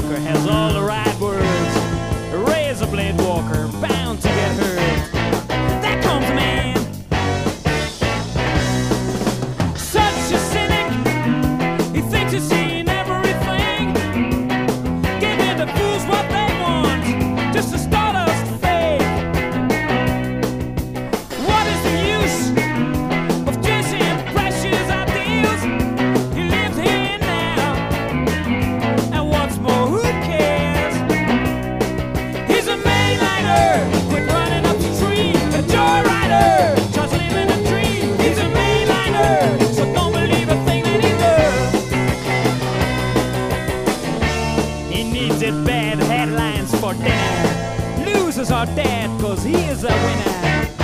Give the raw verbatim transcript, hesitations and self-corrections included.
talker has all the right words. A razor blade walker, bound to get hurt. There comes a man, such a cynic. He thinks he's seen everything, giving the fools what they want, just to start us to fake. What is the use of chasing precious ideals? He lives here now, and what's more, who cares? He's a mainliner, quit running up the tree. A joyrider, just living a dream. He's a mainliner, so don't believe a thing that he does. He needs it bad, headlines for dinner. Losers are dead, cause he is a winner.